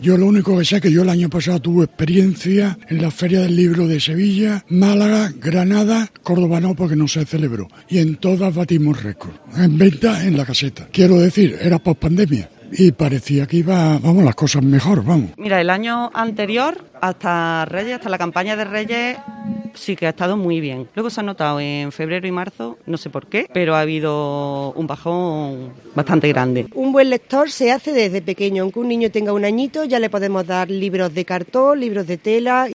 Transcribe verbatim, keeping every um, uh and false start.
Yo lo único que sé es que yo el año pasado tuve experiencia en la Feria del Libro de Sevilla, Málaga, Granada, Córdoba no porque no se celebró. Y en todas batimos récord. En venta en la caseta. Quiero decir, era post pandemia. Y parecía que iba, vamos, las cosas mejor, vamos. Mira, el año anterior, hasta Reyes, hasta la campaña de Reyes, sí que ha estado muy bien. Luego se ha notado en febrero y marzo, no sé por qué, pero ha habido un bajón bastante grande. Un buen lector se hace desde pequeño. Aunque un niño tenga un añito, ya le podemos dar libros de cartón, libros de tela.